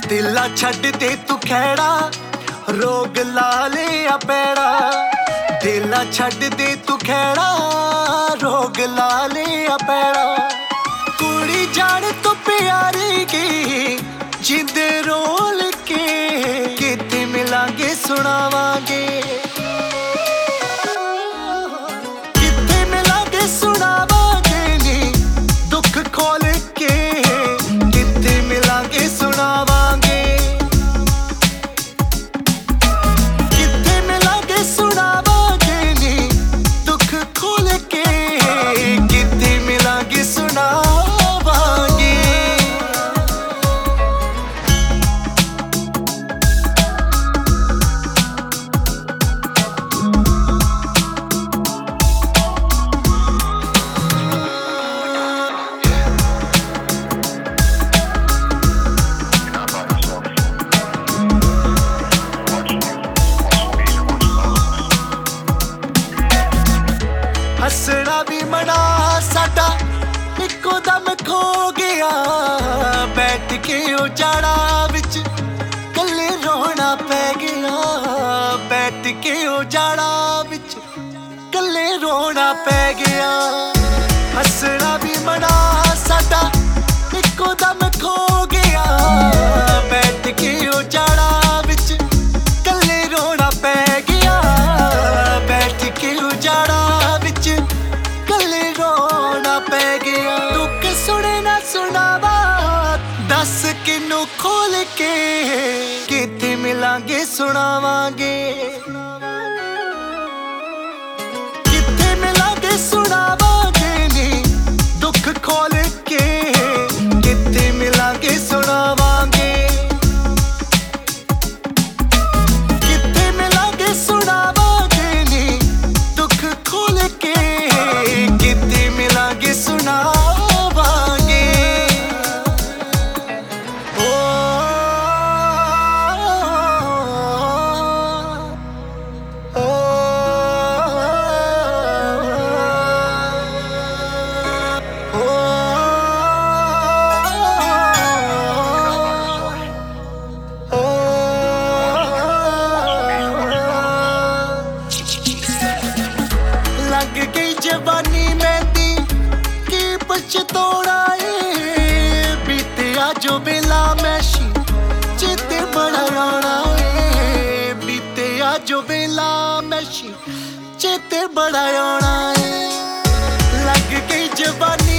दिला छड्ड दे तू खैड़ा, रोग ला लिया पैड़ा। दिला छड्ड दे तू खैड़ा, रोग ला लिया पैड़ा। कुड़ी जान तू प्यारी की जिंद रोल के, किते मिलांगे सुनावांगे, किते मिलांगे सुनावांगे नी दुख खोल के, किते मिलांगे सुनावांगे, किते मिलांगे सुनावांगे नी दुख खोल के, किते मिलांगे सुनावांगे। हसना भी मना साडा इको दम खो गया, बैठ के उजाड़ा विच कल्ले रोना पै गया, बैठ के उजाड़ा विच कल्ले रोना पै गया। हसना भी मना साडा इको दम खो गया, बैठ के उजाड़ा विच कल्ले रोना पै गया, बैठ के उजाड़ा कल्ले रोना पै गया। दुख सुने ना सुनावा दस किनू खोल के, किते मिलांगे सुनावांगे, किते मिलांगे सुनावांगे नी दुख खोल के, किते मिलांगे सुनावांगे, किते मिलांगे सुनावांगे नी दुख खोल के, किते मिलांगे सुनावांगे। ओ, ओ, ओ, लग गई जवानी मेहंदी की पछतौड़ा है, बीतिया जो बेला मैशी चेते बड़ा आना है, बीतिया जो बेला मैशी चेते बड़ा आना है। लग गई जवानी